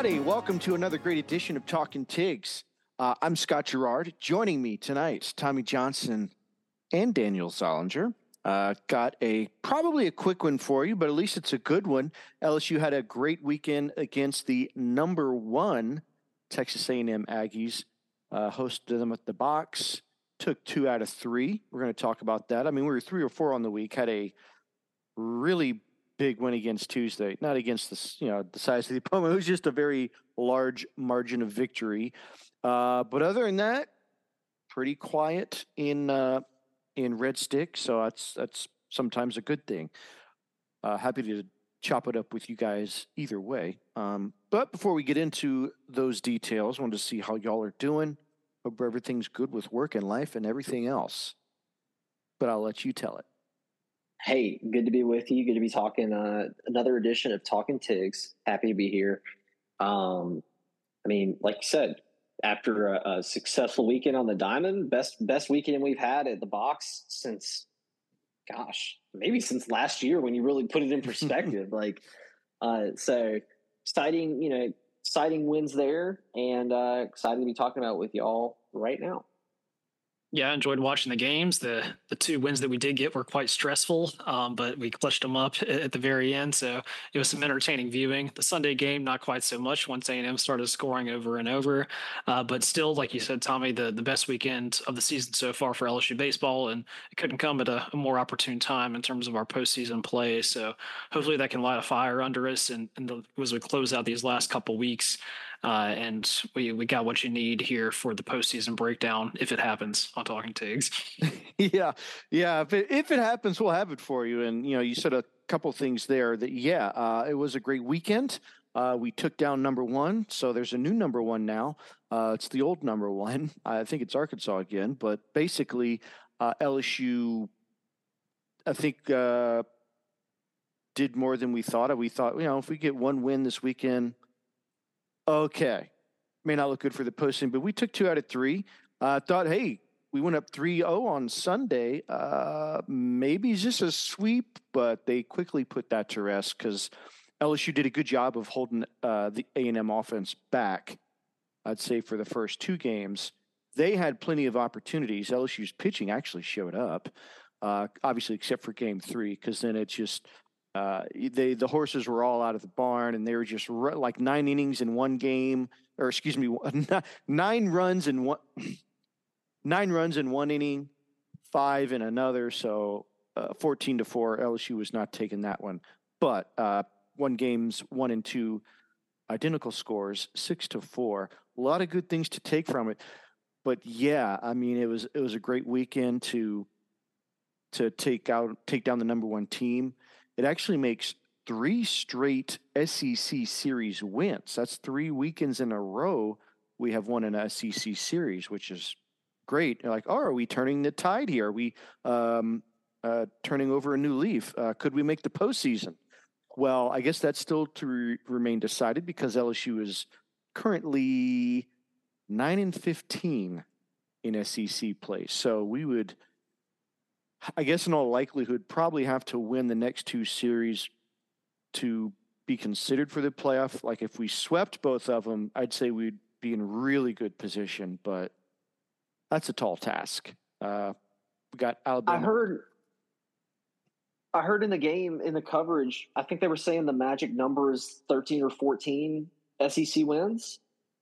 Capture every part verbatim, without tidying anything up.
everybody. Welcome to another great edition of Talking Tigs. Uh, I'm Scott Gerard. Joining me tonight, Tommy Johnson and Daniel Zollinger. Uh, got a probably a quick one for you, but at least it's a good one. L S U had a great weekend against the number one Texas A and M Aggies. Uh, hosted them at the box. Took two out of three. We're going to talk about that. I mean, we were three or four on the week. Had a really big win against Tuesday. Not against the, you know, the size of the opponent. It was just a very large margin of victory. Uh, but other than that, pretty quiet in uh, in Red Stick. So that's that's sometimes a good thing. Uh, happy to chop it up with you guys either way. Um, but before we get into those details, I wanted to see how y'all are doing. Hope everything's good with work and life and everything else. But I'll let you tell it. Hey, good to be with you. Good to be talking uh, another edition of Talking Tigs. Happy to be here. Um, I mean, like you said, after a, a successful weekend on the Diamond, best best weekend we've had at the box since, gosh, maybe since last year when you really put it in perspective. like, uh, so exciting, you know, exciting wins there, and uh, excited to be talking about it with y'all right now. Yeah, I enjoyed watching the games. The the two wins that we did get were quite stressful, um, but we clutched them up at the very end. So it was some entertaining viewing. The Sunday game, not quite so much once A and M started scoring over and over. Uh, but still, like you said, Tommy, the, the best weekend of the season so far for L S U baseball, and it couldn't come at a, a more opportune time in terms of our postseason play. So hopefully that can light a fire under us and, and the, as we close out these last couple weeks. Uh, and we, we got what you need here for the postseason breakdown if it happens on Talking Tigs. yeah, yeah. If it, if it happens, we'll have it for you. And you know, you said a couple things there that yeah, uh, it was a great weekend. Uh, we took down number one, so there's a new number one now. Uh, it's the old number one. I think it's Arkansas again, but basically uh, L S U, I think, uh, did more than we thought. We thought, you know, if we get one win this weekend. Okay. May not look good for the posting, but we took two out of three. I uh, thought, hey, we went up three oh on Sunday. Uh, maybe it's just a sweep, but they quickly put that to rest because L S U did a good job of holding uh, the A and M offense back, I'd say, for the first two games. They had plenty of opportunities. L S U's pitching actually showed up, uh, obviously, except for game three, because then it's just – Uh, they the horses were all out of the barn, and they were just r- like nine innings in one game, or excuse me, nine runs in one, nine runs in one inning, five in another. So uh, fourteen to four, L S U was not taking that one. But uh, one games one and two, identical scores, six to four. A lot of good things to take from it. But yeah, I mean, it was it was a great weekend to to take out take down the number one team. It actually makes three straight S E C series wins. That's three weekends in a row we have won an S E C series, which is great. You're like, oh, are we turning the tide here? Are we um, uh, turning over a new leaf? Uh, could we make the postseason? Well, I guess that's still to re- remain decided because L S U is currently nine and fifteen in S E C play. So we would – I guess in all likelihood, probably have to win the next two series to be considered for the playoff. Like if we swept both of them, I'd say we'd be in really good position, but that's a tall task. Uh, we got Alabama. I heard, I heard in the game, in the coverage, I think they were saying the magic number is thirteen or fourteen S E C wins.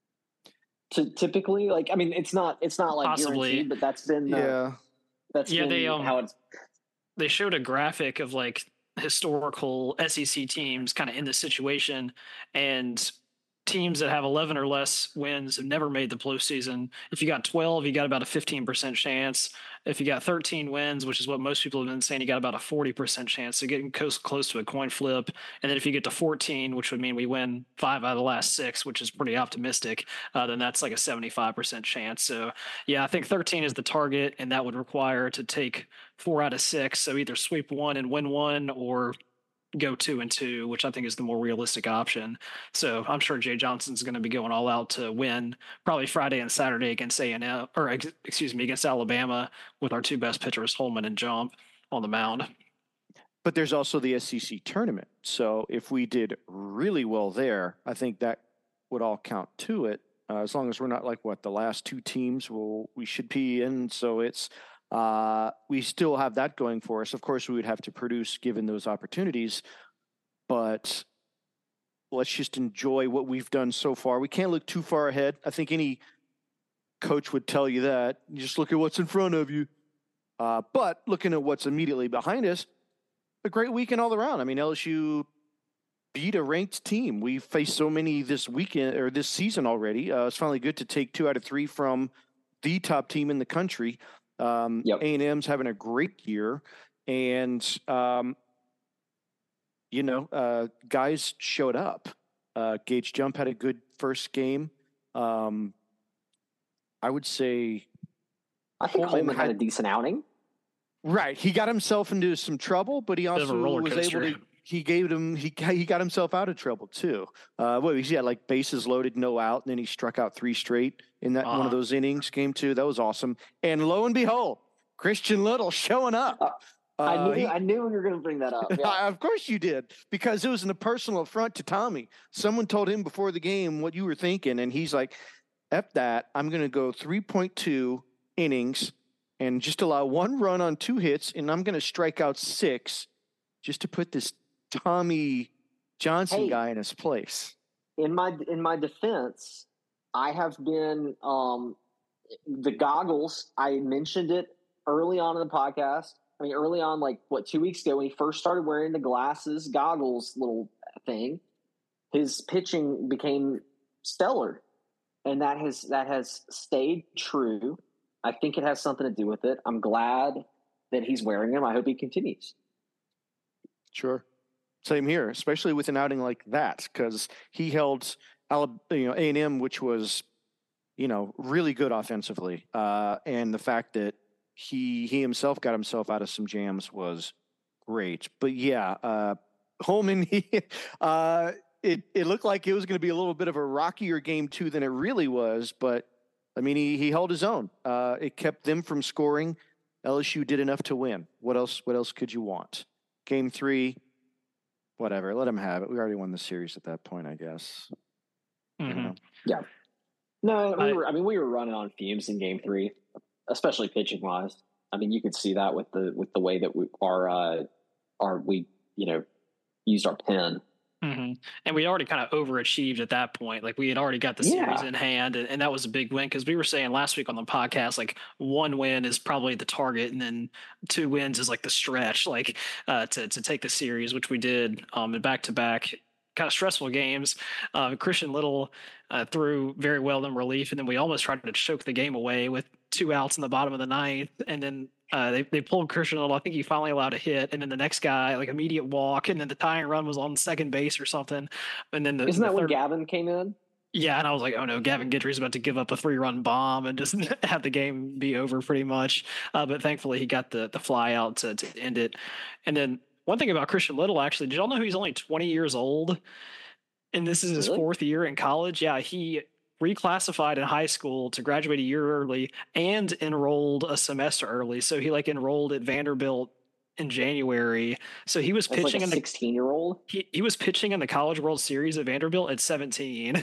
To typically, like, I mean, it's not, it's not like Possibly. guaranteed, but that's been, yeah. Uh, That's yeah, been they um, how it's. They showed a graphic of like historical S E C teams kind of in this situation, and teams that have eleven or less wins have never made the postseason. If you got twelve, you got about a fifteen percent chance. If you got thirteen wins, which is what most people have been saying, you got about a forty percent chance. So getting close, close to a coin flip. And then if you get to fourteen, which would mean we win five out of the last six, which is pretty optimistic, uh, then that's like a seventy-five percent chance. So yeah, I think thirteen is the target, and that would require to take four out of six. So either sweep one and win one, or go two and two, which I think is the more realistic option. So I'm sure Jay Johnson's going to be going all out to win probably Friday and Saturday against A and M, or excuse me, against Alabama with our two best pitchers, Holman and Jump, on the mound. But there's also the S E C tournament. So if we did really well there, I think that would all count to it. Uh, as long as we're not like what the last two teams will, we should be in. So it's, uh, we still have that going for us. Of course, we would have to produce given those opportunities, but let's just enjoy what we've done so far. We can't look too far ahead. I think any coach would tell you that. You just look at what's in front of you. Uh, but looking at what's immediately behind us, a great weekend all around. I mean, L S U beat a ranked team. We faced so many this weekend or this season already. Uh, it's finally good to take two out of three from the top team in the country. Um, yep. A and M's having a great year, and um, you know, uh, guys showed up. Uh, Gage Jump had a good first game. Um, I would say, I think Holman, Holman had, had a decent outing. Right, he got himself into some trouble, but he also was able to. He gave him he he got himself out of trouble too. Uh, what he had like bases loaded, no out, and then he struck out three straight in that uh-huh. one of those innings. Game two, that was awesome. And lo and behold, Christian Little showing up. Uh, uh, I knew he, I knew you were going to bring that up. Yeah. Of course you did, because it was a personal affront to Tommy. Someone told him before the game what you were thinking, and he's like, "F that! I'm going to go three point two innings and just allow one run on two hits, and I'm going to strike out six just to put this Tommy Johnson hey, guy in his place." In my in my defense, I have been um, the goggles. I mentioned it early on in the podcast. I mean, early on, like what two weeks ago when he first started wearing the glasses, goggles, little thing. His pitching became stellar, and that has that has stayed true. I think it has something to do with it. I'm glad that he's wearing them. I hope he continues. Sure. Same here, especially with an outing like that, because he held, you know, A and M, which was, you know, really good offensively, uh, and the fact that he he himself got himself out of some jams was great. But yeah, uh, Holman, he, uh, it it looked like it was going to be a little bit of a rockier game two than it really was, but I mean, he he held his own. Uh, it kept them from scoring. L S U did enough to win. What else? What else could you want? Game three. Whatever, let him have it. We already won the series at that point, I guess. Mm-hmm. You know? Yeah. No, we I, were. I mean, we were running on fumes in Game Three, especially pitching wise. I mean, you could see that with the with the way that we our uh, our we you know used our pen. Mm-hmm. And we already kind of overachieved at that point. Like we had already got the series yeah. in hand, and, and that was a big win because we were saying last week on the podcast, like one win is probably the target, and then two wins is like the stretch, like uh, to to take the series, which we did um, in back to back kind of stressful games. Uh, Christian Little uh, threw very well in relief, and then we almost tried to choke the game away with two outs in the bottom of the ninth, and then. Uh, they they pulled Christian Little. I think he finally allowed a hit, and then the next guy like immediate walk, and then the tying run was on second base or something. And then the, isn't the that third, when Gavin came in? Yeah, and I was like, oh no, Gavin Guidry's about to give up a three run bomb and just have the game be over pretty much. Uh, but thankfully, he got the the fly out to to end it. And then one thing about Christian Little, actually, did y'all know he's only twenty years old, and this is his really? fourth year in college? Yeah, he. reclassified in high school to graduate a year early and enrolled a semester early. So he like enrolled at Vanderbilt in January. So he was That's pitching like a in the sixteen year old. He, he was pitching in the College World Series at Vanderbilt at seventeen.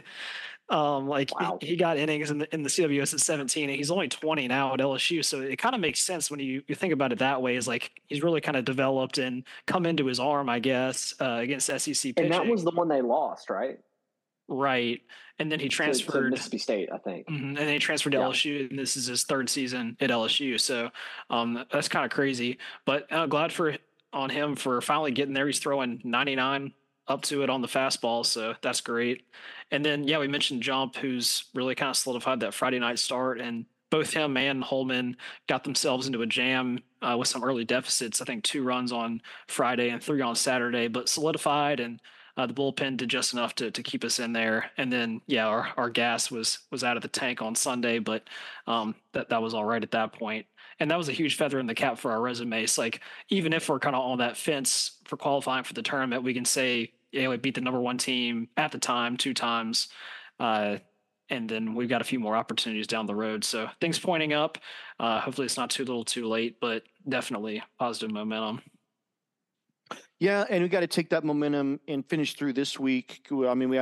Um, like wow. he, he got innings in the, in the C W S at seventeen, and he's only twenty now at L S U. So it kind of makes sense when you, you think about it that way, is like he's really kind of developed and come into his arm, I guess, uh, against S E C pitching. And that was the one they lost, right? Right. And then he transferred to, to Mississippi State, I think. Mm-hmm, and then he transferred to yeah. L S U, and this is his third season at L S U. So um, that's kind of crazy. But I'm glad for on him for finally getting there. He's throwing ninety-nine up to it on the fastball, so that's great. And then, yeah, we mentioned Jump, who's really kind of solidified that Friday night start, and both him and Holman got themselves into a jam uh, with some early deficits. I think two runs on Friday and three on Saturday, but solidified, and Uh, the bullpen did just enough to to keep us in there. And then, yeah, our, our gas was was out of the tank on Sunday, but um, that, that was all right at that point. And that was a huge feather in the cap for our resumes. Like, even if we're kind of on that fence for qualifying for the tournament, we can say, yeah, we beat the number one team at the time two times. Uh, and then we've got a few more opportunities down the road. So things pointing up. Uh, hopefully it's not too little too late, but definitely positive momentum. Yeah, and we got to take that momentum and finish through this week. I mean, we have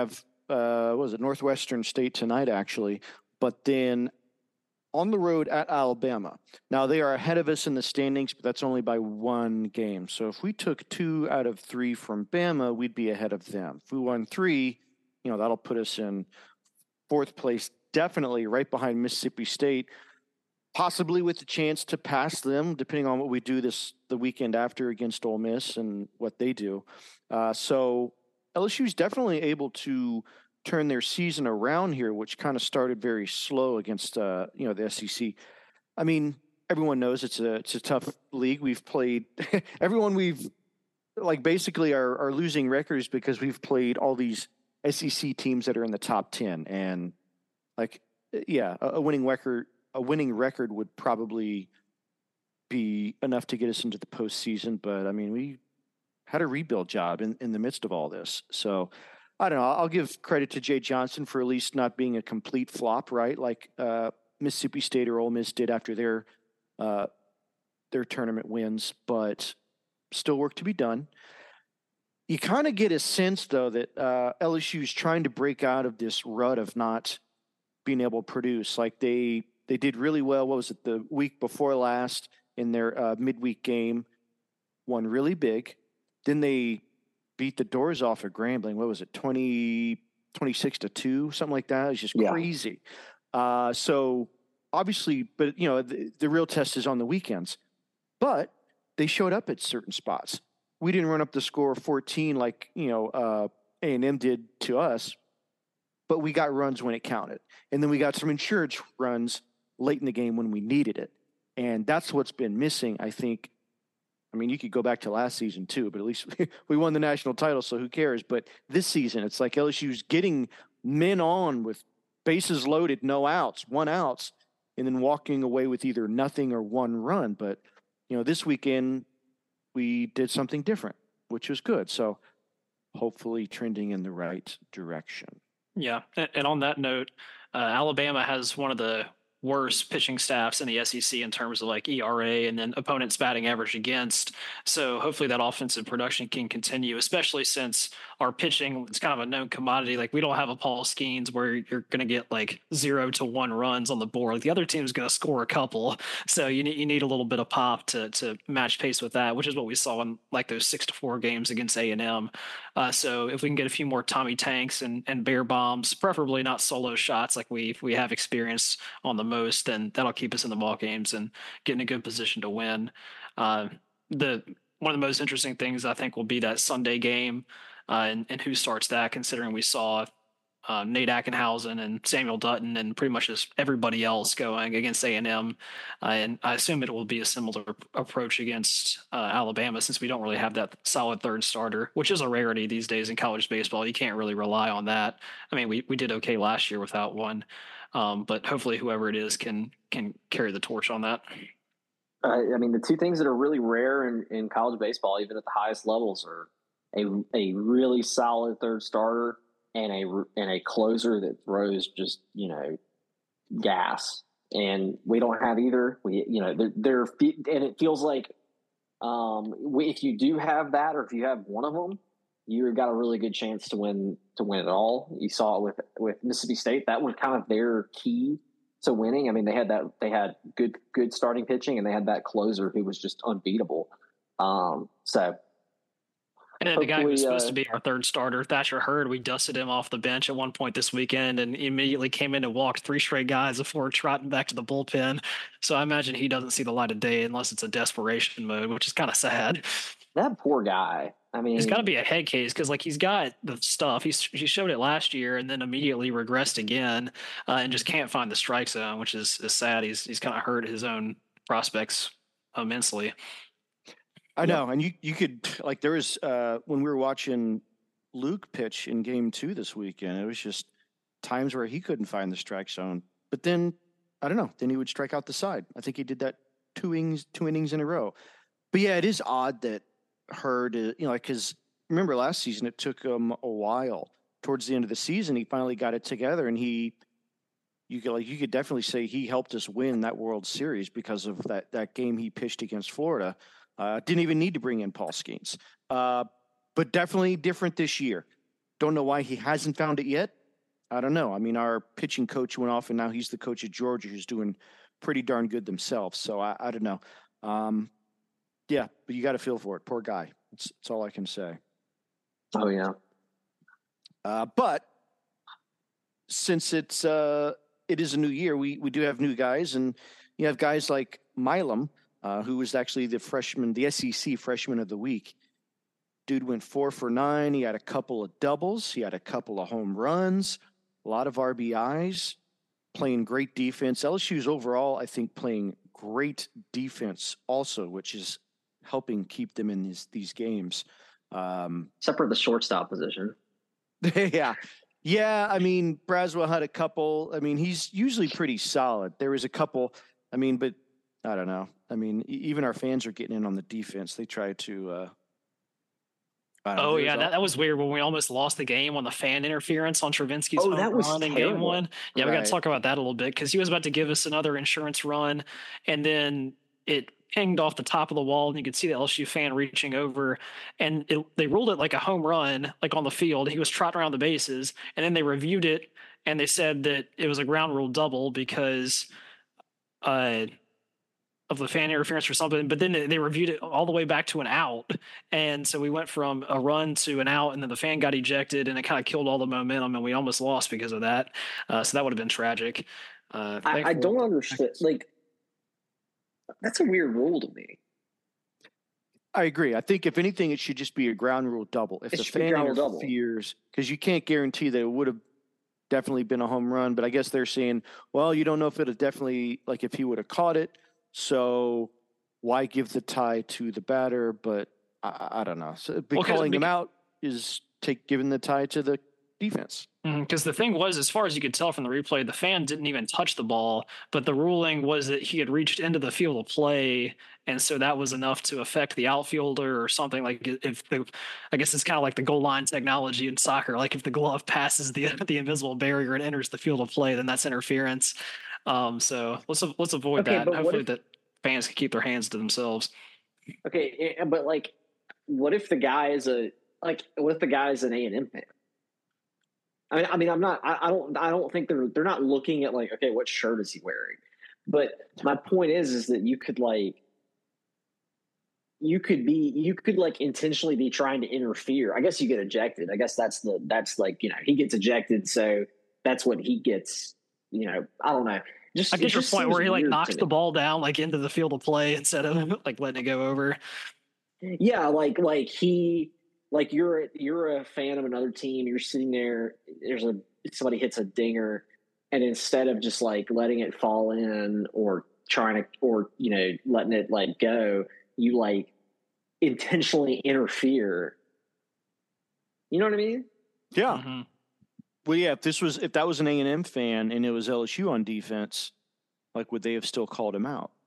uh, what was it, Northwestern State tonight, actually. But then on the road at Alabama. Now, they are ahead of us in the standings, but that's only by one game. So if we took two out of three from Bama, we'd be ahead of them. If we won three, you know, that'll put us in fourth place, definitely right behind Mississippi State, possibly with the chance to pass them, depending on what we do this the weekend after against Ole Miss and what they do. Uh, so L S U is definitely able to turn their season around here, which kind of started very slow against, uh, you know, the S E C. I mean, everyone knows it's a it's a tough league. We've played everyone we've like basically our, our losing records because we've played all these S E C teams that are in the top ten, and like yeah, a, a winning record a winning record would probably be enough to get us into the postseason. But I mean, we had a rebuild job in, in the midst of all this, so. I don't know. I'll give credit to Jay Johnson for at least not being a complete flop, right? Like uh, Mississippi State or Ole Miss did after their uh, their tournament wins, but still work to be done. You kind of get a sense, though, that uh, L S U is trying to break out of this rut of not being able to produce. Like they they did really well. What was it, the week before last in their uh, midweek game? Won really big. Then they beat the doors off of Grambling. What was it, twenty, twenty-six to two, something like that? It's just yeah. crazy. Uh, so obviously, but you know, the, the real test is on the weekends. But they showed up at certain spots. We didn't run up the score fourteen like you know uh, A and M did to us, but we got runs when it counted, and then we got some insurance runs late in the game when we needed it, and that's what's been missing, I think. I mean, you could go back to last season too, but at least we won the national title, so who cares? But this season, it's like L S U's getting men on with bases loaded, no outs, one outs, and then walking away with either nothing or one run. But, you know, this weekend we did something different, which was good. So hopefully trending in the right direction. Yeah. And on that note, uh, Alabama has one of the worst pitching staffs in the S E C in terms of like E R A and then opponents batting average against. So hopefully that offensive production can continue, especially since our pitching is kind of a known commodity. Like we don't have a Paul Skeens where you're going to get like zero to one runs on the board. Like the other team is going to score a couple. So you need, you need a little bit of pop to, to match pace with that, which is what we saw in like those six to four games against A and M. Uh, so if we can get a few more Tommy Tanks and, and bear bombs, preferably not solo shots like we, we have experienced on the most, then that'll keep us in the ball games and get in a good position to win. Uh, the one of the most interesting things I think will be that Sunday game uh, and, and who starts that, considering we saw uh, Nate Ackenhausen and Samuel Dutton and pretty much just everybody else going against A and M. Uh, and I assume it will be a similar approach against uh, Alabama, since we don't really have that solid third starter, which is a rarity these days in college baseball. You can't really rely on that. I mean, we, we did okay last year without one. Um, but hopefully whoever it is can can carry the torch on that. Uh, I mean, the two things that are really rare in, in college baseball, even at the highest levels, are a a really solid third starter and a and a closer that throws just you know gas. And we don't have either. We you know they're, they're and it feels like um, we, if you do have that, or if you have one of them, you've got a really good chance to win to win it all. You saw it with with Mississippi State. That was kind of their key to winning. I mean, they had that they had good good starting pitching, and they had that closer who was just unbeatable. Um, so, and then the guy who was supposed uh, to be our third starter, Thatcher Hurd, we dusted him off the bench at one point this weekend, and immediately came in and walked three straight guys before trotting back to the bullpen. So I imagine he doesn't see the light of day unless it's a desperation mode, which is kind of sad. That poor guy. I mean, it's got to be a head case because, like, he's got the stuff. He's he showed it last year and then immediately regressed again, uh, and just can't find the strike zone, which is, is sad. He's he's kind of hurt his own prospects immensely. I know, and you you could like there was uh, when we were watching Luke pitch in Game Two this weekend. It was just times where he couldn't find the strike zone, but then I don't know. Then he would strike out the side. I think he did that two innings two innings in a row. But yeah, it is odd that Hurd, you know, like, because remember last season it took him a while. Towards the end of the season, he finally got it together, and he, you could like, you could definitely say he helped us win that World Series because of that that game he pitched against Florida. Uh, didn't even need to bring in Paul Skeens, uh, but definitely different this year. Don't know why he hasn't found it yet. I don't know. I mean, our pitching coach went off, and now he's the coach at Georgia, who's doing pretty darn good themselves. So I, I don't know. Um, yeah, but you got to feel for it. Poor guy. That's, that's all I can say. Oh, yeah. Uh, but since it's uh, it is a new year, we we do have new guys, and you have guys like Milam, uh, who was actually the freshman, the S E C freshman of the week. Dude went four for nine. He had a couple of doubles. He had a couple of home runs, a lot of R B Is, playing great defense. L S U's overall, I think, playing great defense also, which is helping keep them in these these games. Um, Except for the shortstop position. yeah. Yeah, I mean, Braswell had a couple. I mean, he's usually pretty solid. There was a couple. I mean, but I don't know. I mean, even our fans are getting in on the defense. They try to uh, Oh yeah, that, that was weird when we almost lost the game on the fan interference on Travinsky's oh, home that was run in terrible. game one. Yeah, right. we got to talk about that a little bit because he was about to give us another insurance run, and then it pinged off the top of the wall, and you could see the L S U fan reaching over, and it, they ruled it like a home run, like on the field. He was trotting around the bases, and then they reviewed it, and they said that it was a ground rule double because uh, of the fan interference or something, but then they reviewed it all the way back to an out. And so we went from a run to an out, and then the fan got ejected, and it kind of killed all the momentum, and we almost lost because of that. Uh, so that would have been tragic. Uh, I, I don't understand. Like, that's a weird rule to me. I agree. I think if anything, it should just be a ground rule double. If It the should be fan ground rule double. interferes, because you can't guarantee that it would have definitely been a home run, but I guess they're saying, well, you don't know if it would definitely, like if he would have caught it. So why give the tie to the batter? But I, I don't know. So Well, 'cause- calling him because- out is take giving the tie to the defense. Because the thing was, as far as you could tell from the replay, the fan didn't even touch the ball, but the ruling was that he had reached into the field of play, and so that was enough to affect the outfielder or something. Like if the, I guess it's kind of like the goal line technology in soccer. Like if the glove passes the the invisible barrier and enters the field of play, then that's interference. Um, so let's let's avoid Okay, that. but And what hopefully if- that fans can keep their hands to themselves. Okay, eh, but like, what if the guy is a like? What if the guy is an A and M fan? I mean, I mean, I'm not. I, I don't. I don't think they're. They're not looking at like, okay, what shirt is he wearing? But my point is, is that you could like, you could be, you could like intentionally be trying to interfere. I guess you get ejected. I guess that's the. That's like, you know, he gets ejected, so that's what he gets. You know, I don't know. Just I it get your just point where seems he like weird to knocks me. the ball down like into the field of play instead of like letting it go over. Yeah, like like he like you're you're a fan of another team. You're sitting there. There's a somebody hits a dinger, and instead of just like letting it fall in or trying to or you know letting it like go, you like intentionally interfere. You know what I mean? Yeah. Mm-hmm. Well, yeah. If this was if that was an A and M fan and it was L S U on defense, like would they have still called him out?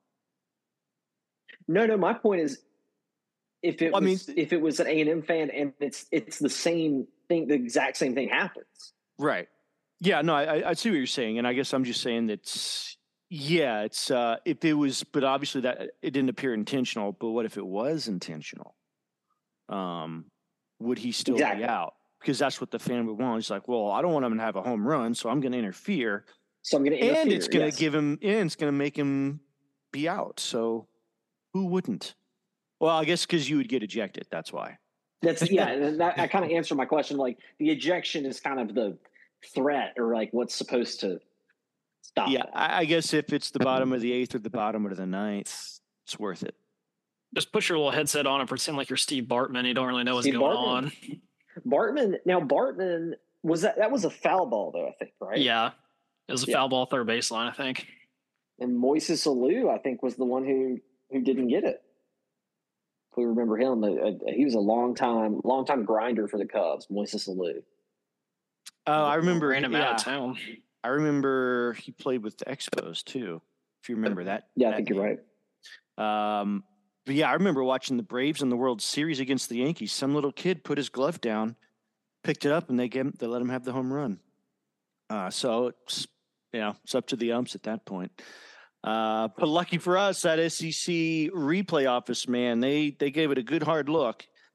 No, no. My point is, if it Well, I was mean- if it was an A and M fan and it's it's the same thing, the exact same thing happens. Right. Yeah, no, I, I see what you're saying. And I guess I'm just saying that, yeah, it's, uh, if it was, but obviously that it didn't appear intentional, but what if it was intentional? Um, would he still Exactly. be out? Because that's what the fan would want. He's like, well, I don't want him to have a home run, so I'm going to interfere. So I'm going to interfere. And it's going to yes. give him, and it's going to make him be out. So who wouldn't? Well, I guess because you would get ejected. That's why. That's yeah, and that, that kind of answered my question. Like the ejection is kind of the threat, or like what's supposed to stop. Yeah, it. I, I guess if it's the bottom of the eighth or the bottom of the ninth, it's worth it. Just put your little headset on and pretend like you're Steve Bartman. You don't really know what's Steve going Bartman. on. Bartman. Now Bartman was that that was a foul ball though, I think, right? Yeah. It was a Yeah. foul ball third baseline, I think. And Moises Alou, I think, was the one who who didn't get it. If we remember him, uh, uh, he was a long time long time grinder for the Cubs. Moises Alou. Oh, I remember. Ran him yeah. out of town. I remember he played with the Expos too, if you remember that. Yeah, I that think you're game. right. Um, but yeah, I remember watching the Braves in the World Series against the Yankees. Some little kid put his glove down, picked it up, and they gave him, they let him have the home run. Uh, so it's, you know, it's up to the umps at that point. Uh, but lucky for us, that S E C replay office, man, they they gave it a good hard look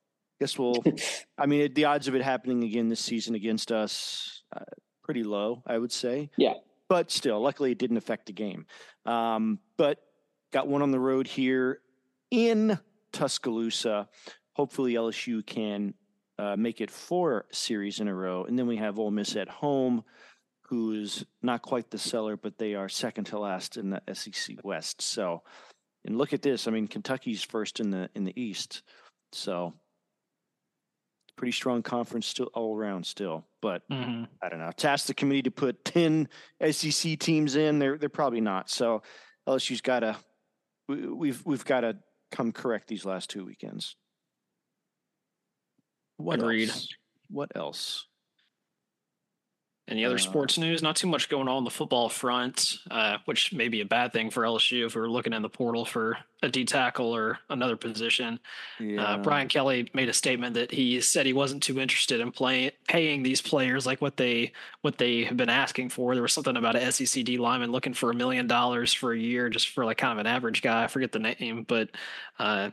guess we'll. I mean, the odds of it happening again this season against us uh, pretty low, I would say. Yeah. But still, luckily it didn't affect the game. Um, but got one on the road here in Tuscaloosa. Hopefully L S U can uh, make it four series in a row. And then we have Ole Miss at home, who's not quite the seller, but they are second to last in the S E C West. So, and look at this. I mean, Kentucky's first in the in the East. So pretty strong conference still all around still. But mm-hmm. I don't know. To ask the committee to put ten S E C teams in, they're they're probably not. So L S U's got to we, we've we've got to come correct these last two weekends. What Agreed. else? What else? Any other Uh, sports news? Not too much going on on the football front, uh, which may be a bad thing for L S U if we were looking in the portal for a D tackle or another position. Yeah. Uh, Brian Kelly made a statement that he said he wasn't too interested in playing paying these players like what they what they have been asking for. There was something about an S E C D lineman looking for a million dollars for a year just for like kind of an average guy. I forget the name, but uh,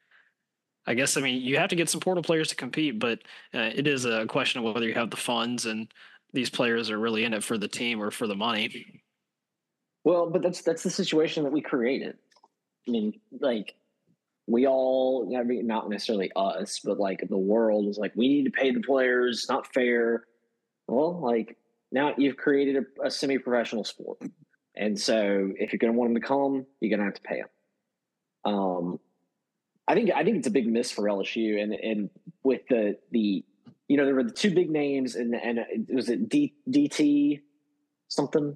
I guess I mean you have to get some portal players to compete, but uh, it is a question of whether you have the funds and these players are really in it for the team or for the money. Well, but that's that's the situation that we created. I mean, like we all, I mean, not necessarily us, but like the world is like, we need to pay the players. It's not fair. Well, like now you've created a, a semi-professional sport, and so if you're going to want them to come, you're going to have to pay them. Um, I think I think it's a big miss for L S U, and and with the the. You know, there were the two big names, and and it was it D, DT something.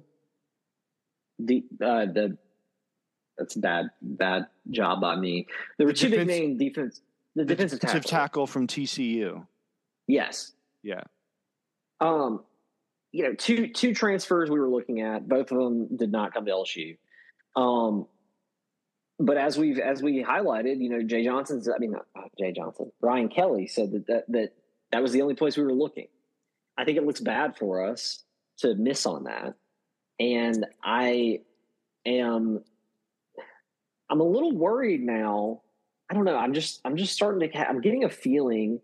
D, uh, the that's a bad bad job by me. There were The two defense- big name defense. The The defensive defensive tackle. tackle from T C U. Yes. Yeah. Um, you know, two two transfers we were looking at. Both of them did not come to L S U. Um, but as we've as we highlighted, you know, Jay Johnson's. I mean, not Jay Johnson. Brian Kelly said that that that. That was the only place we were looking. I think it looks bad for us to miss on that. And I am, I'm a little worried now. I don't know. I'm just, I'm just starting to, I'm getting a feeling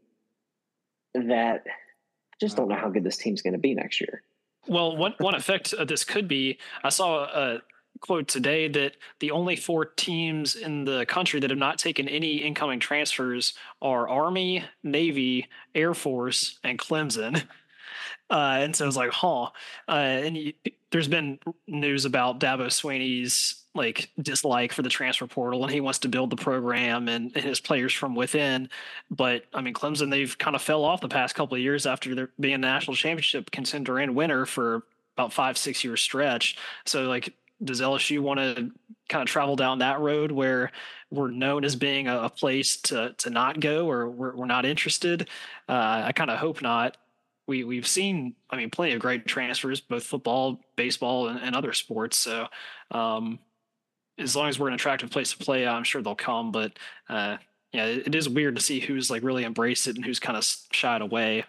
that I just don't know how good this team's going to be next year. Well, one, one effect of this could be, I saw a quote today that the only four teams in the country that have not taken any incoming transfers are Army, Navy, Air Force, and Clemson. Uh, and so it's like, huh. Uh, and you, there's been news about Dabo Swinney's like dislike for the transfer portal, and he wants to build the program and, and his players from within. But I mean, Clemson, they've kind of fell off the past couple of years after their being a national championship contender and winner for about five, six year stretch. So like, does L S U want to kind of travel down that road where we're known as being a, a place to to not go, or we're, we're not interested? Uh, I kind of hope not. We we've seen, I mean, plenty of great transfers, both football, baseball, and, and other sports. So um, as long as we're an attractive place to play, I'm sure they'll come. But uh, yeah, it, it is weird to see who's like really embraced it and who's kind of shied away.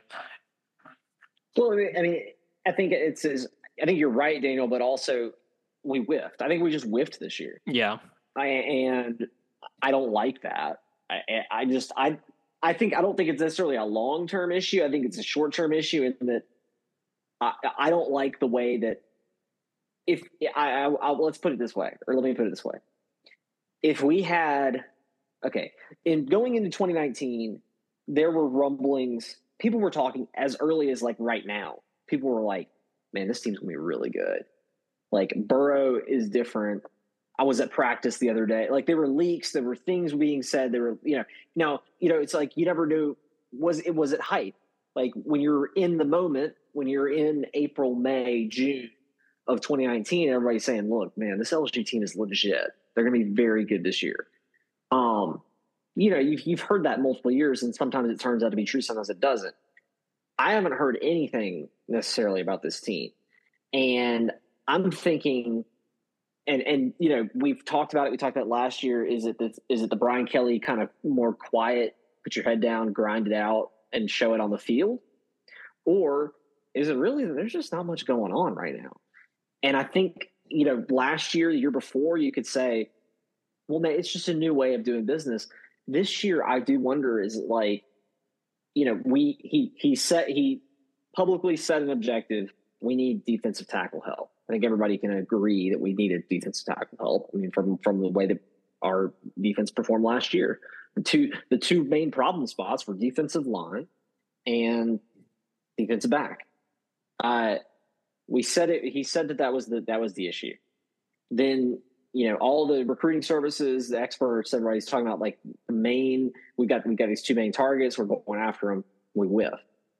Well, I mean, I, mean, I think it's, it's, I think you're right, Daniel, but also we whiffed. I think we just whiffed this year. Yeah. I, and I don't like that. I, I just, I, I think, I don't think it's necessarily a long-term issue. I think it's a short-term issue in that I, I don't like the way that if I, I, I, let's put it this way, or let me put it this way. If we had, okay, in going into twenty nineteen, there were rumblings. People were talking as early as like right now. People were like, man, this team's gonna be really good. Like Burrow is different. I was at practice the other day. Like there were leaks, there were things being said. There were, you know, now, you know, it's like you never knew, was it, was it hype? Like when you're in the moment, when you're in April, May, June of twenty nineteen, everybody's saying, look, man, this L S U team is legit. They're going to be very good this year. Um, you know, you've, you've heard that multiple years, and sometimes it turns out to be true. Sometimes it doesn't. I haven't heard anything necessarily about this team. And I'm thinking, and and you know, we've talked about it. We talked about it last year. Is it the, is it the Brian Kelly kind of more quiet, put your head down, grind it out, and show it on the field, or is it really there's just not much going on right now? And I think you know, last year, the year before, you could say, well, man, it's just a new way of doing business. This year, I do wonder: is it like you know, we he he set he publicly set an objective. We need defensive tackle help. I think everybody can agree that we needed defensive tackle help. I mean, from from the way that our defense performed last year, the two the two main problem spots were defensive line and defensive back. Uh, we said it. He said that that was the that was the issue. Then, you know, all the recruiting services, the experts, everybody's talking about like the main. We got we got these two main targets. We're going after them. We whiff.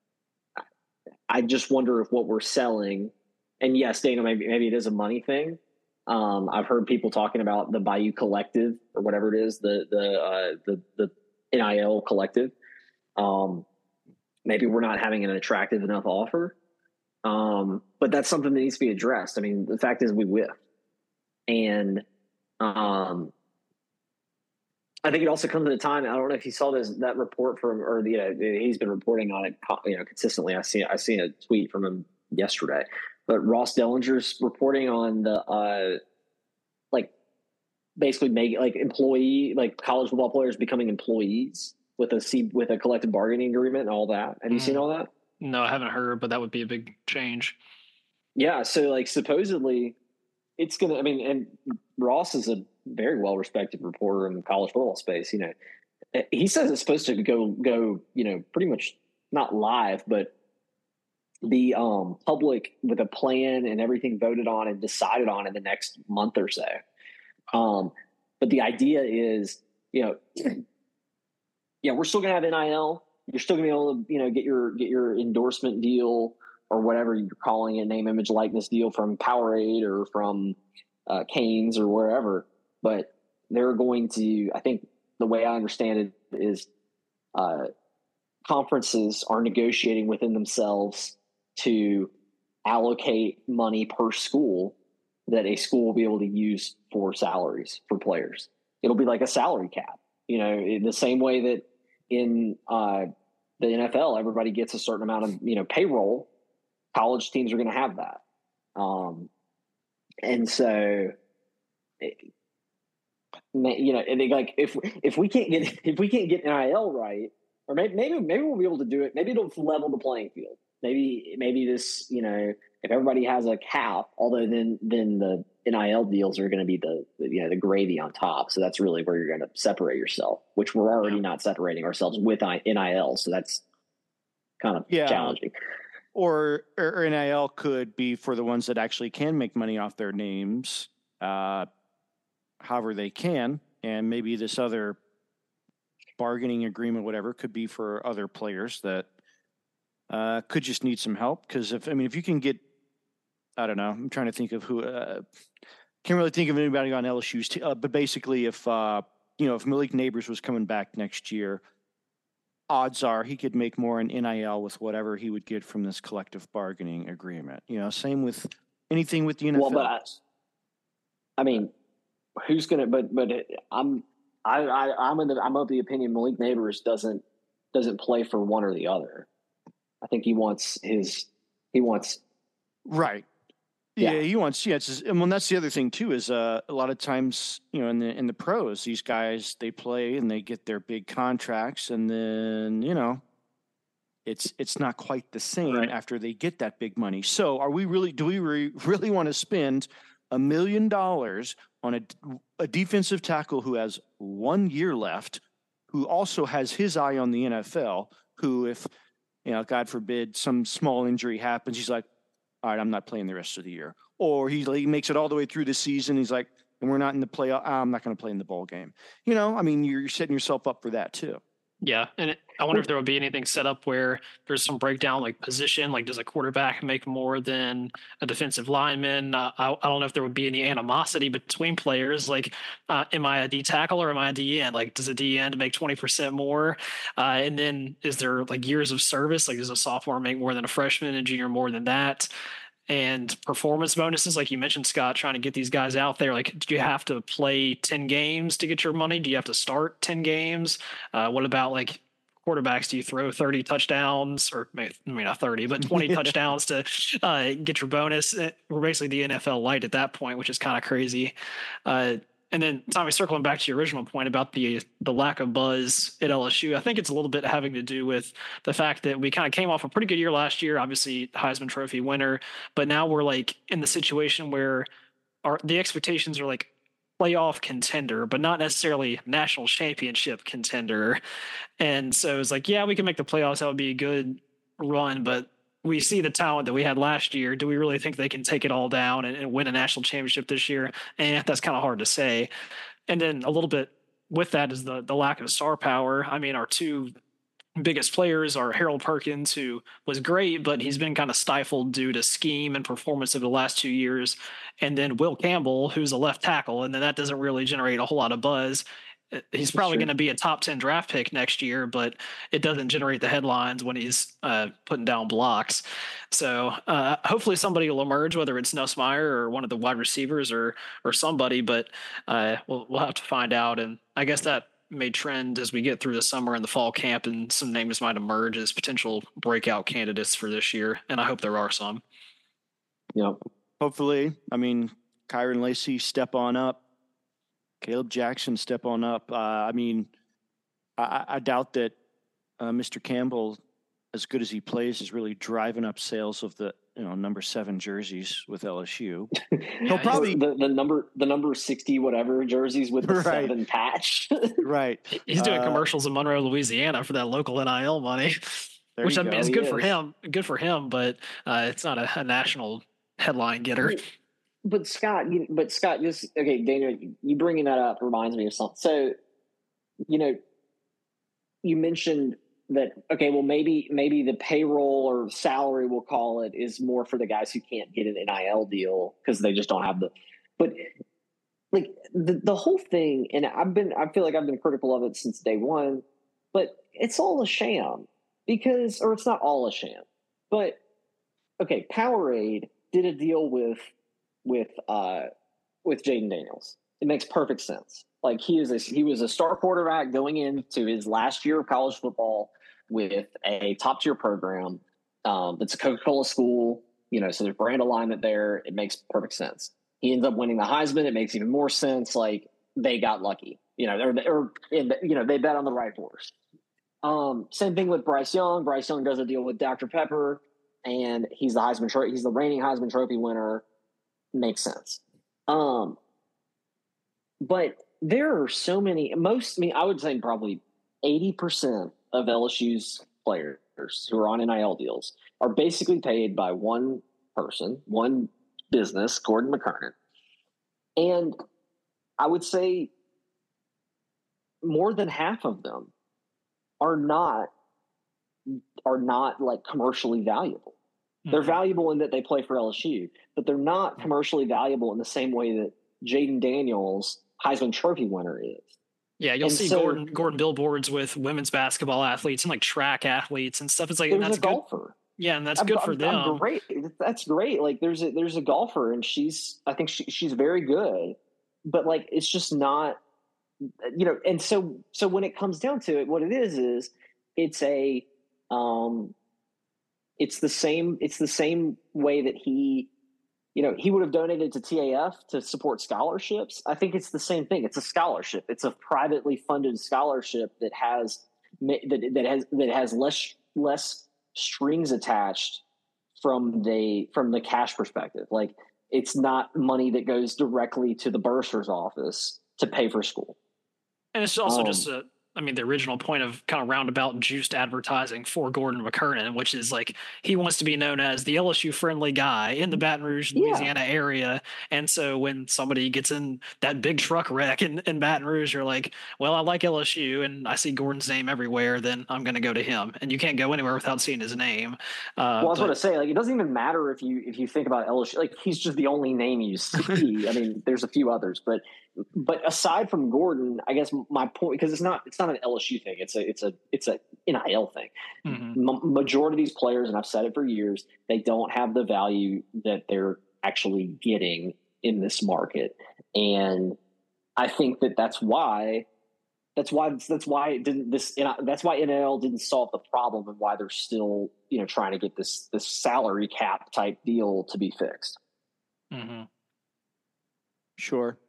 I just wonder if what we're selling, and yes, Dana, maybe maybe it is a money thing. Um, I've heard people talking about the Bayou Collective or whatever it is, the the uh, the the N I L Collective. Um, maybe we're not having an attractive enough offer, um, but that's something that needs to be addressed. I mean, the fact is we whiffed, and um, I think it also comes at a time. I don't know if you saw this that report from, or you know, he's been reporting on it, you know, consistently. I see I seen a tweet from him yesterday, but Ross Dellinger's reporting on the uh, like basically make like employee like college football players becoming employees with a C with a collective bargaining agreement and all that. Have you mm. seen all that? No, I haven't heard, but that would be a big change. Yeah, so like supposedly it's gonna. I mean, and Ross is a very well respected reporter in the college football space. You know, he says it's supposed to go go. You know, pretty much not live, but be um, public with a plan and everything voted on and decided on in the next month or so. Um, but the idea is, you know, yeah, we're still gonna have N I L. You're still gonna be able to, you know, get your get your endorsement deal or whatever you're calling it, name, image, likeness deal from Powerade or from uh, Canes or wherever. But they're going to, I think the way I understand it is uh, conferences are negotiating within themselves to allocate money per school that a school will be able to use for salaries for players. It'll be like a salary cap, you know, in the same way that in uh, the N F L, everybody gets a certain amount of, you know, payroll. College teams are going to have that. Um, and so, it, you know, like if, if we can't get, if we can't get N I L right, or maybe, maybe, maybe we'll be able to do it. Maybe it'll level the playing field. Maybe, maybe this, you know, if everybody has a cap, although then, then the N I L deals are going to be the, the, you know, the gravy on top. So that's really where you're going to separate yourself, which we're already not separating ourselves with N I L. So that's kind of yeah. challenging. Or, or N I L could be for the ones that actually can make money off their names, uh, however they can. And maybe this other bargaining agreement, whatever, could be for other players that uh, could just need some help. Because if, I mean, if you can get, I don't know, I'm trying to think of who, uh, can't really think of anybody on L S U's team. Uh, but basically, if, uh, you know, if Malik Neighbors was coming back next year, odds are he could make more in N I L with whatever he would get from this collective bargaining agreement. You know, same with anything with the N F L. Well, but I, I mean, who's gonna? But but I'm I, I I'm in the I'm of the opinion Malik Neighbors doesn't doesn't play for one or the other. I think he wants his he wants right. Yeah, yeah he wants. Yeah, it's just, and well, that's the other thing too. Is uh, a lot of times, you know, in the in the pros, these guys they play and they get their big contracts, and then you know, it's it's not quite the same right. after they get that big money. So, are we really? Do we re, really want to spend a million dollars on a a defensive tackle who has one year left, who also has his eye on the N F L? Who, if you know, God forbid, some small injury happens, he's like, all right, I'm not playing the rest of the year. Or he, he makes it all the way through the season. He's like, and we're not in the playoff. I'm not going to play in the bowl game. You know, I mean, you're, you're setting yourself up for that too. Yeah. And it, I wonder if there would be anything set up where there's some breakdown, like position, like does a quarterback make more than a defensive lineman? Uh, I, I don't know if there would be any animosity between players. Like, uh, am I a D tackle or am I a D end? Like, does a D end make twenty percent more? Uh, and then is there like years of service? Like, does a sophomore make more than a freshman and junior more than that? And performance bonuses, like you mentioned, Scott, trying to get these guys out there. Like, do you have to play ten games to get your money? Do you have to start ten games? Uh, what about like quarterbacks? Do you throw thirty touchdowns or maybe not thirty, but twenty touchdowns to uh, get your bonus? We're basically the N F L light at that point, which is kind of crazy. Uh, And then, Tommy, circling back to your original point about the the lack of buzz at L S U, I think it's a little bit having to do with the fact that we kind of came off a pretty good year last year, obviously Heisman Trophy winner, but now we're like in the situation where our the expectations are like playoff contender, but not necessarily national championship contender. And so it's like, yeah, we can make the playoffs. That would be a good run, but we see the talent that we had last year. Do we really think they can take it all down and, and win a national championship this year? And that's kind of hard to say. And then a little bit with that is the the lack of star power. I mean, our two biggest players are Harold Perkins, who was great, but he's been kind of stifled due to scheme and performance over the last two years. And then Will Campbell, who's a left tackle, and then that doesn't really generate a whole lot of buzz. He's probably going to be a top ten draft pick next year, but it doesn't generate the headlines when he's uh, putting down blocks. So uh, hopefully somebody will emerge, whether it's Nussmeier or one of the wide receivers or or somebody, but uh, we'll we'll have to find out. And I guess that may trend as we get through the summer and the fall camp, and some names might emerge as potential breakout candidates for this year. And I hope there are some. Yeah, hopefully. I mean, Kyron Lacey, step on up. Caleb Jackson, step on up. Uh, I mean, I, I doubt that uh, Mister Campbell, as good as he plays, is really driving up sales of the you know number seven jerseys with L S U. He'll probably the, the number the number sixty whatever jerseys with the right. seven patch. Right. He's doing uh, commercials in Monroe, Louisiana for that local N I L money, which I mean, go. is good he for is. him. Good for him, but uh, it's not a, a national headline getter. But Scott, you, but Scott, just okay, Daniel, you bringing that up reminds me of something. So, you know, you mentioned that okay, well, maybe maybe the payroll or salary, we'll call it, is more for the guys who can't get an N I L deal because they just don't have the. But like the the whole thing, and I've been, I feel like I've been critical of it since day one, but it's all a sham because, or it's not all a sham, but okay, Powerade did a deal with. with uh with Jaden Daniels. It makes perfect sense. Like he is a, he was a star quarterback going into his last year of college football with a top tier program. Um, it's a Coca-Cola school, you know, so there's brand alignment there. It makes perfect sense. He ends up winning the Heisman. It makes even more sense. Like they got lucky, you know, or, or you know, they bet on the right horse. Um, same thing with Bryce Young. Bryce Young does a deal with Doctor Pepper, and he's the Heisman Trophy. He's the reigning Heisman Trophy winner. Makes sense. Um, but there are so many, most, I mean, I would say probably eighty percent of L S U's players who are on N I L deals are basically paid by one person, one business, Gordon McKernan. And I would say more than half of them are not, are not like commercially valuable. They're valuable in that they play for L S U, but they're not commercially valuable in the same way that Jaden Daniels, Heisman Trophy winner, is. Yeah, you'll and see so, Gordon Gordon billboards with women's basketball athletes and like track athletes and stuff. It's like there's that's a good. golfer. Yeah, and that's I'm, good I'm, for them. I'm great. That's great. Like there's a there's a golfer, and she's I think she, she's very good, but like it's just not, you know. And so so when it comes down to it, what it is is it's a um. It's the same. It's the same way that he, you know, he would have donated to T A F to support scholarships. I think it's the same thing. It's a scholarship. It's a privately funded scholarship that has that that has that has less less strings attached from the from the cash perspective. Like it's not money that goes directly to the bursar's office to pay for school. And it's also um, just a, I mean, the original point of kind of roundabout juiced advertising for Gordon McKernan, which is like he wants to be known as the L S U friendly guy in the Baton Rouge, Louisiana yeah. area. And so when somebody gets in that big truck wreck in, in Baton Rouge, you're like, well, I like L S U and I see Gordon's name everywhere, then I'm going to go to him. And you can't go anywhere without seeing his name. Uh, well, I was but, going to say, like, it doesn't even matter if you if you think about L S U, like he's just the only name you see. I mean, there's a few others, but but aside from Gordon, I guess my point, because it's not it's not an L S U thing. It's a it's a it's a N I L thing. Mm-hmm. M- majority of these players, and I've said it for years, they don't have the value that they're actually getting in this market, and I think that that's why that's why that's why it didn't this that's why N I L didn't solve the problem, and why they're still you know trying to get this this salary cap type deal to be fixed. Mm-hmm. Sure.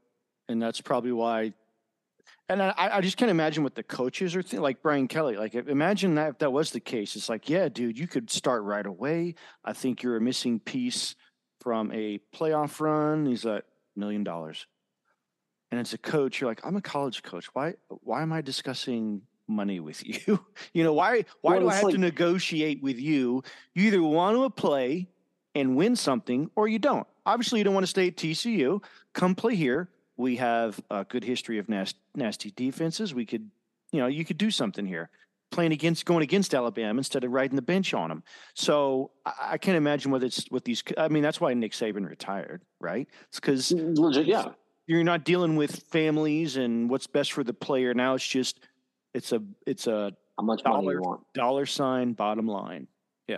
and that's probably why. And I, I just can't imagine what the coaches are thinking. Like Brian Kelly, like imagine that if that was the case. It's like, yeah, dude, you could start right away. I think you're a missing piece from a playoff run. He's like million dollars, and it's a coach. You're like, I'm a college coach. Why? Why am I discussing money with you? You know, why? Why Well, do I it's have like- to negotiate with you? You either want to play and win something, or you don't. Obviously, you don't want to stay at T C U. Come play here. We have a good history of nasty, nasty defenses. We could, you know, you could do something here, playing against, going against Alabama instead of riding the bench on them. So I, I can't imagine what it's what these. I mean, that's why Nick Saban retired, right? It's because Legit, yeah. you're not dealing with families and what's best for the player. Now it's just, it's a, it's a How much money dollar you want? dollar sign bottom line. Yeah.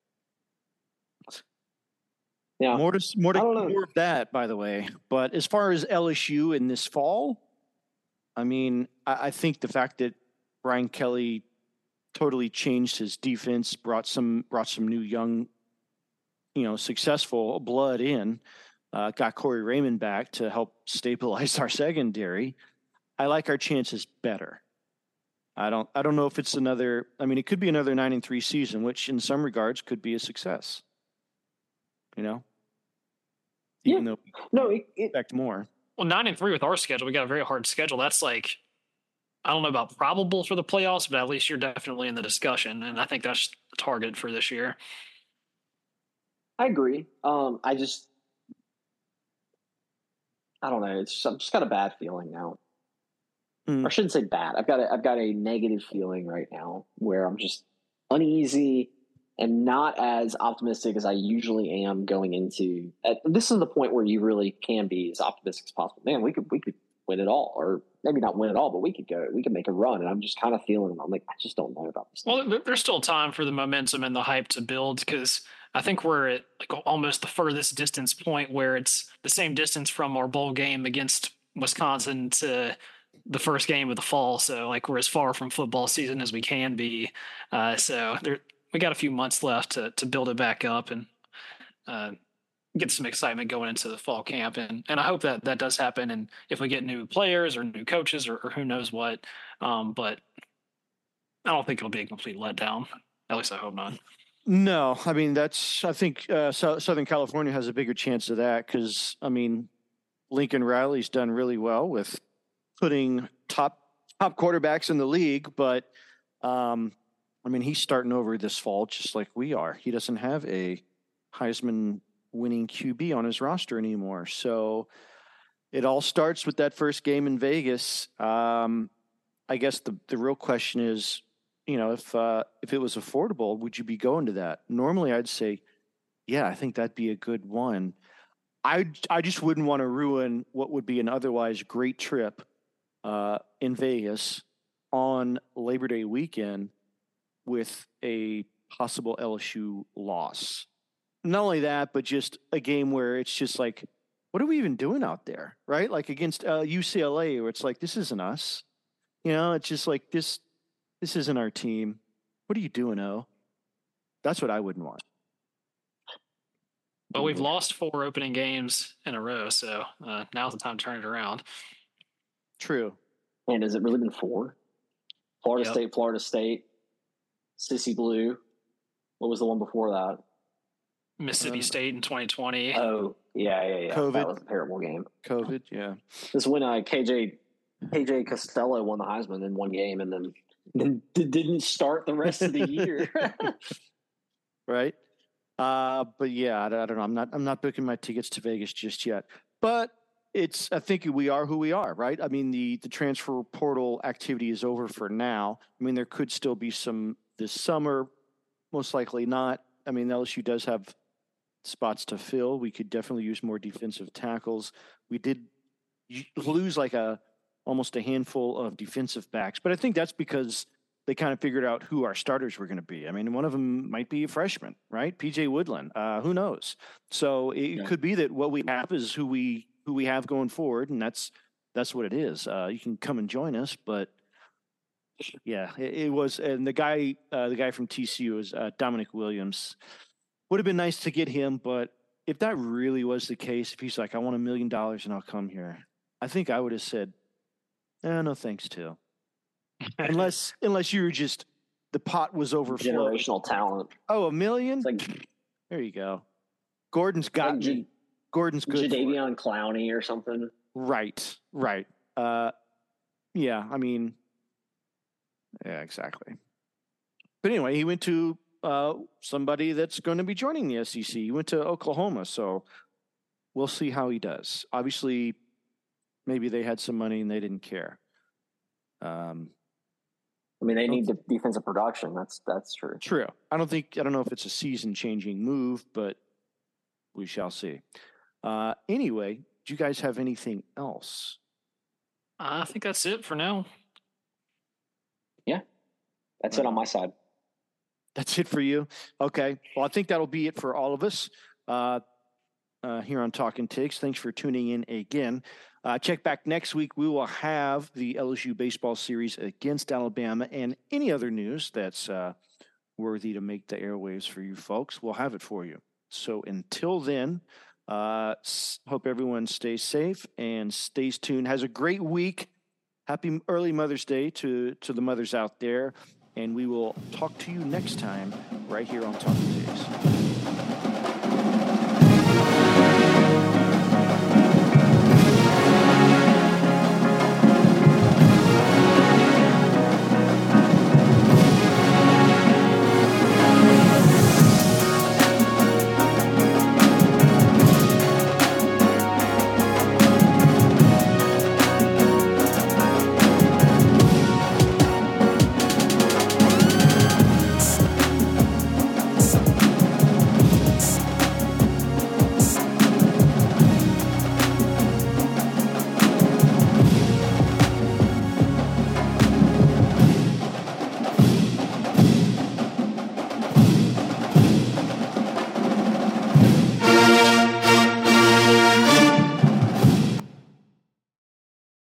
Yeah. More to more to I don't know. more of that, by the way. But as far as L S U in this fall, I mean, I, I think the fact that Brian Kelly totally changed his defense, brought some brought some new young, you know, successful blood in, uh, got Corey Raymond back to help stabilize our secondary. I like our chances better. I don't I don't know if it's another. I mean, it could be another nine and three season, which in some regards could be a success. You know, even Yeah. though we No, it, it, expect more. Well, nine and three with our schedule, we got a very hard schedule. That's like, I don't know about probable for the playoffs, but at least you're definitely in the discussion, and I think that's the target for this year. I agree. Um, I just, I don't know. It's just, I've just got a bad feeling now. Mm. Or I shouldn't say bad. I've got a, I've got a negative feeling right now where I'm just uneasy and not as optimistic as I usually am going into. Uh, this is the point where you really can be as optimistic as possible. Man, we could we could win it all, or maybe not win it all, but we could go. We could make a run. And I'm just kind of feeling. I'm like, I just don't know about this. Well, there- there's still time for the momentum and the hype to build because I think we're at like almost the furthest distance point where it's the same distance from our bowl game against Wisconsin to the first game of the fall. So like we're as far from football season as we can be. Uh, so there, we got a few months left to to build it back up and uh, get some excitement going into the fall camp. And and I hope that that does happen. And if we get new players or new coaches or, or who knows what, um, but I don't think it'll be a complete letdown. At least I hope not. No, I mean that's. I think uh, so, Southern California has a bigger chance of that because I mean Lincoln Riley's done really well with putting top top quarterbacks in the league, but um, I mean he's starting over this fall just like we are. He doesn't have a Heisman winning Q B on his roster anymore, so it all starts with that first game in Vegas. Um, I guess the the real question is, you know, if uh, if it was affordable, would you be going to that? Normally, I'd say, yeah, I think that'd be a good one. I I just wouldn't want to ruin what would be an otherwise great trip uh, in Vegas on Labor Day weekend with a possible L S U loss. Not only that, but just a game where it's just like, what are we even doing out there, right? Like against uh, U C L A, where it's like, this isn't us. You know, it's just like this. This isn't our team. What are you doing, O? That's what I wouldn't want. But we've lost four opening games in a row, so uh, now's the time to turn it around. True. And has it really been four? Florida Yep. State, Florida State, Sissy Blue. What was the one before that? Mississippi Uh, State in twenty twenty. Oh, yeah, yeah, yeah. COVID. That was a terrible game. COVID, yeah. This is when uh, K J K J Costello won the Heisman in one game, and then then d- didn't start the rest of the year. Right. Uh, but yeah, I, I don't know. I'm not. I'm not booking my tickets to Vegas just yet. But it's. I think we are who we are, right? I mean, the the transfer portal activity is over for now. I mean, there could still be some this summer. Most likely not. I mean, L S U does have spots to fill. We could definitely use more defensive tackles. We did lose like a almost a handful of defensive backs, but I think that's because they kind of figured out who our starters were going to be. I mean, one of them might be a freshman, right? P J Woodland. Uh, who knows? So it Yeah. could be that what we have is who we who we have going forward, and that's that's what it is. Uh, you can come and join us, but yeah, it, it was. And the guy, uh, the guy from T C U is uh, Dominic Williams. Would have been nice to get him, but if that really was the case, if he's like, I want a million dollars and I'll come here, I think I would have said, eh, no thanks too. unless unless you were just the pot was overflowing. Generational talent. Oh, a million? It's like there you go. Gordon's got like me. J- Gordon's good. Jadeveon Clowney or something. Right, right. Uh, yeah, I mean, yeah, exactly. But anyway, he went to uh, somebody that's going to be joining the S E C. He went to Oklahoma, so we'll see how he does. Obviously, maybe they had some money and they didn't care. Um, I mean, they need the defensive production. That's that's true. True. I don't think I don't know if it's a season-changing move, but we shall see. Uh, anyway, do you guys have anything else? I think that's it for now. Yeah, that's it on my side. That's it for you? Okay. Well, I think that'll be it for all of us uh, uh, here on Talking Tigs. Thanks for tuning in again. Uh, check back next week. We will have the L S U baseball series against Alabama and any other news that's uh, worthy to make the airwaves for you folks. We'll have it for you. So until then, uh, hope everyone stays safe and stays tuned. Has a great week. Happy early Mother's Day to, to the mothers out there. And we will talk to you next time right here on Talking Tigs.